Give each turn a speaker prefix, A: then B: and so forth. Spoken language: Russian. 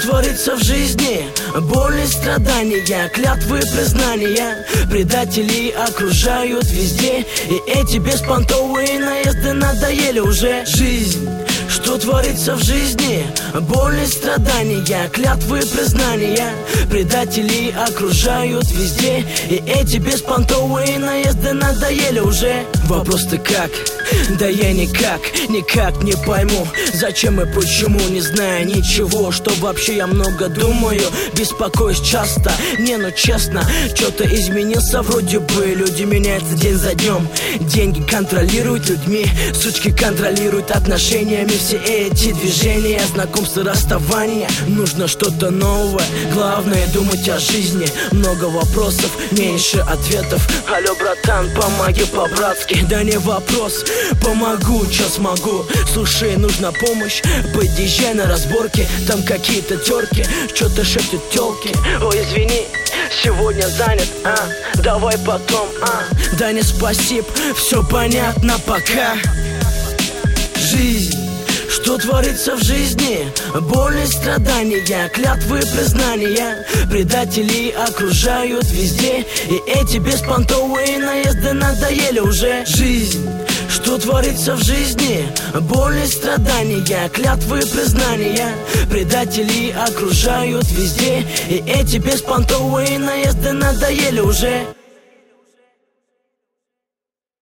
A: творится в жизни? Боль и страдания, клятвы и признания. Предатели окружают везде, и эти беспонтовые наезды надоели уже. Жизнь, что творится в жизни? Боль и страдания, клятвы и признания. Предатели окружают везде, и эти беспонтовые наезды надоели уже. Вопрос-то как? Да я никак не пойму, зачем и почему, не зная ничего. Что вообще я много думаю, беспокоюсь часто. Не, ну честно, что-то изменился вроде бы. Люди меняются день за днем. Деньги контролируют людьми, сучки контролируют отношениями. Все эти движения, знакомства, расставания. Нужно что-то новое, главное думать о жизни. Много вопросов, меньше ответов. Алло, братан, помоги по-братски. Да не вопрос, помогу, чё смогу. Слушай, нужна помощь, подъезжай на разборке. Там какие-то терки, что-то шепчут тёлки. Ой, извини, сегодня занят, давай потом, да не спасибо, все понятно пока. Жизнь, что творится в жизни? Боль и страдания, клятвы и признания. Предатели окружают везде, и эти беспонтовые наезды надоели уже. Жизнь, что творится в жизни? Боль и страдания, клятвы и признания. Предатели окружают везде, и эти беспонтовые наезды надоели уже.